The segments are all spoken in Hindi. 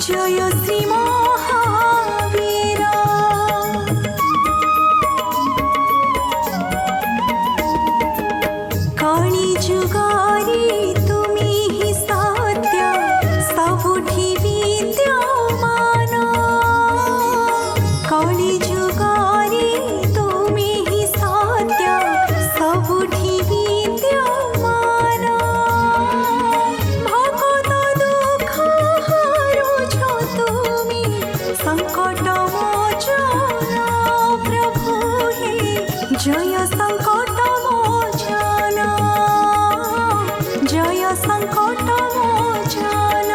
जय श्री महावीर। कली जुगारी तुमी ही सत्य सबुठी विद्यमान। कली जुगारी तुमी ही सत्य सबुठी विद्यमान। भगत दुख हारुछ तुमी संकट मोचन प्रभु हे जय संकट मोचन जय संकट मोचन।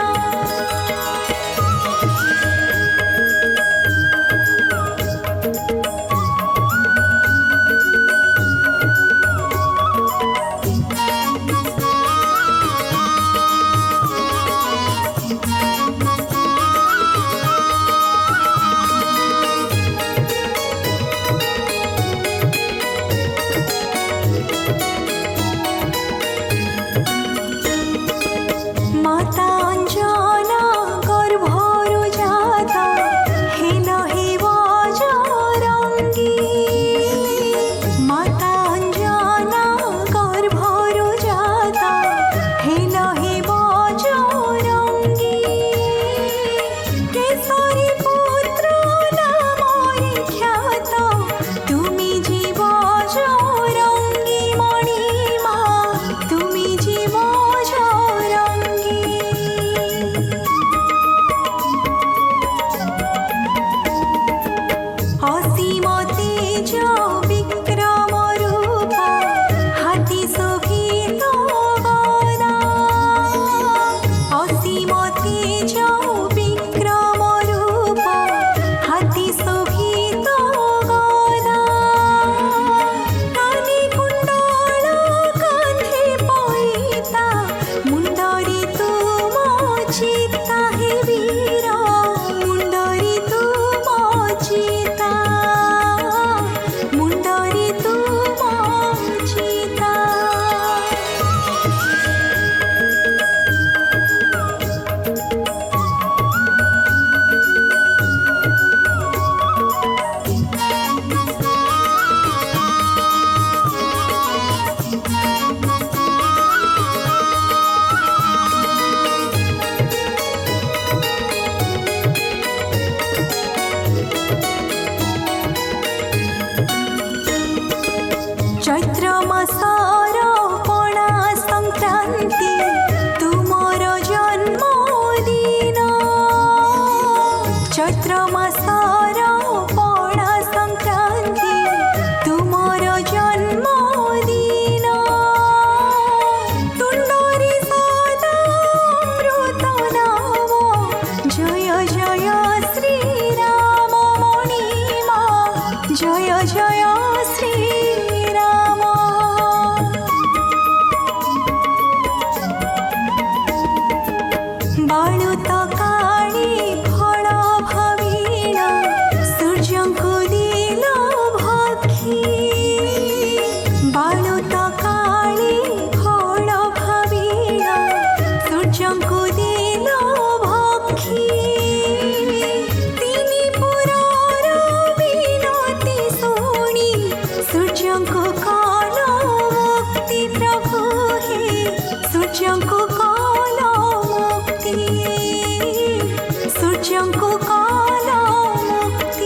माता अंजना गर्भरु जाता हेल हे बजरंगी। माता अंजना गर्भरु जाता हेल हे बजरंगी। केसरी पुत्र नामरे ख्यात तुमी जी बजरंगी मणिमा तुमी जी बजरंगी। असीम तेज विक्रम रूप हाथी शोभित गदा। असीम तेज विक्रम रूप हाथी शोभित गदा। काने कुंडल कांधे पैता मुंडरी तुम चिता हे वीर मुंडरी तुम चिता मुंडरी तुम चिता। चैत्र मासर पणा संक्रांति तुमर जन्मदिन। चैत्र मासर पणा संक्रांति तुमर जन्मदिन। तुंडरी सदा अमृत नाम जय जय श्री राम मणिमा जय जय श्री राम। बालुत काली फल भावीण सूर्य को दिल भक्षी। बालुत काली फल भावीण सूर्य को दिल भक्षी। तिनी पुरर विनती शुणी सूर्य को काल मुक्ति प्रभु हे सूर्य को काल मुक्ति सूर्य को काल मुक्ति।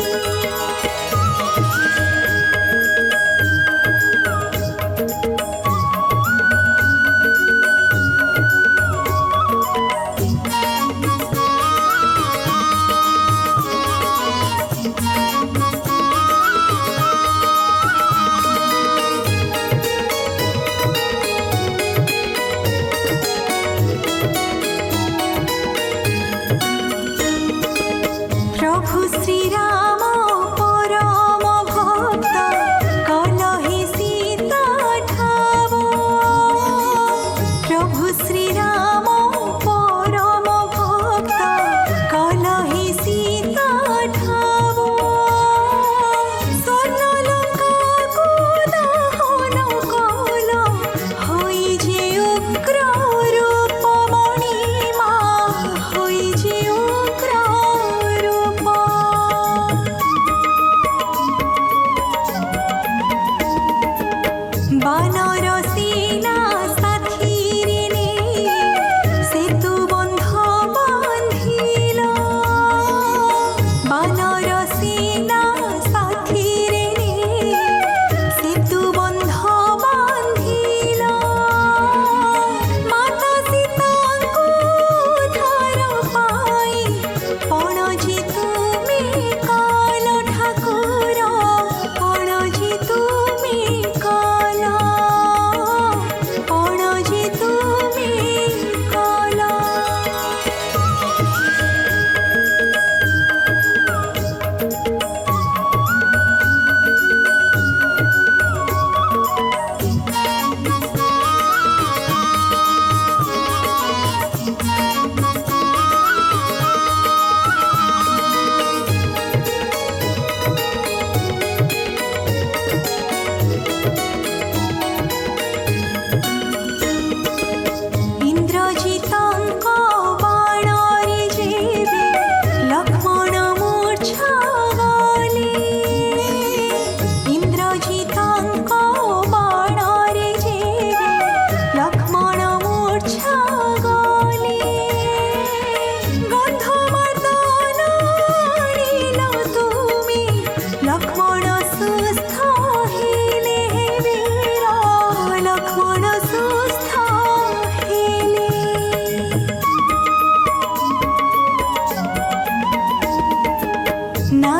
प्रभु श्री राम परम भक्त कलहि सीता ठाव। प्रभु श्री राम परम भक्त कलहि सीता ठाव। स्वर्णलंका को दहन कल होई जे उग्र रूप मणिमा होई जे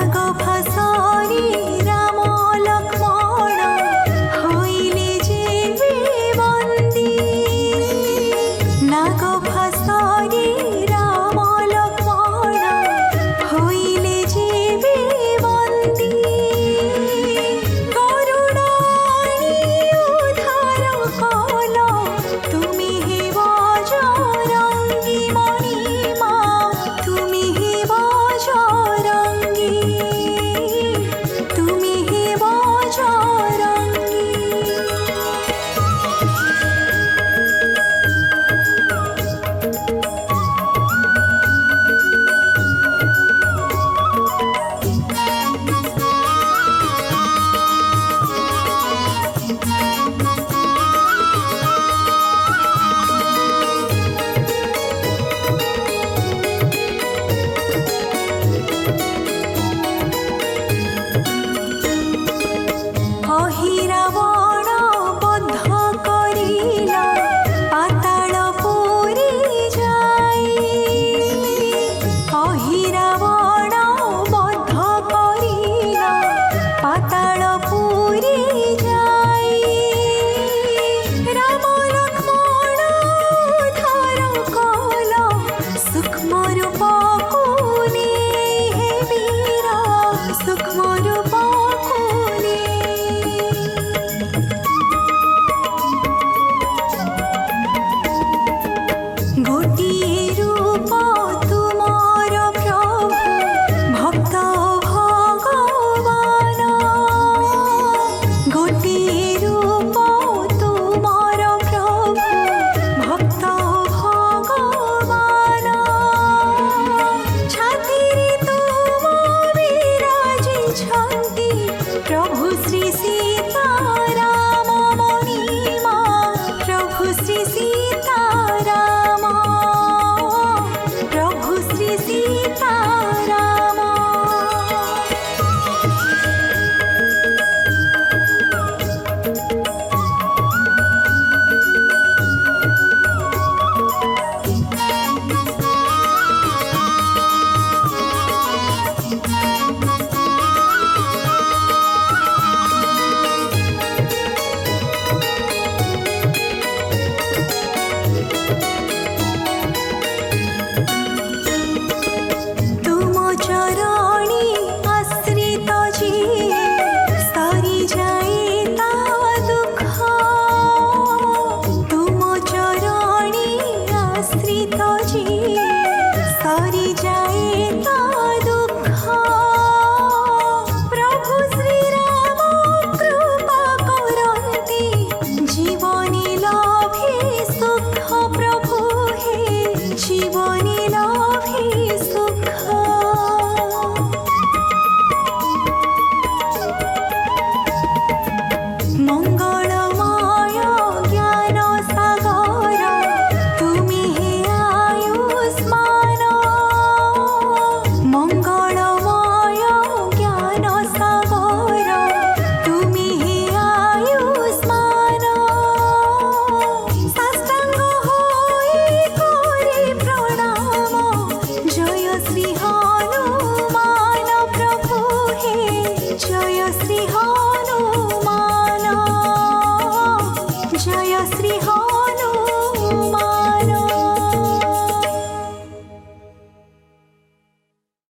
नाग फसारी राम लक्ष्मण होइले जेबे बंदी नाग फसारी राम लक्ष्मण होइले जेबे बंदी गरुडानी उद्धार कल तुमी हे बजरंगी मणिमा तुमी हे बजरंगी तुमी हे बजरंगी अहिरावण बद्ध करिला पाताल पुरी जाई अहिरावण बद्ध करिला पाताल पुरी जाई राम लक्ष्मण उद्धार कल सूक्ष्म रूपको नेई हे वीर सूक्ष्म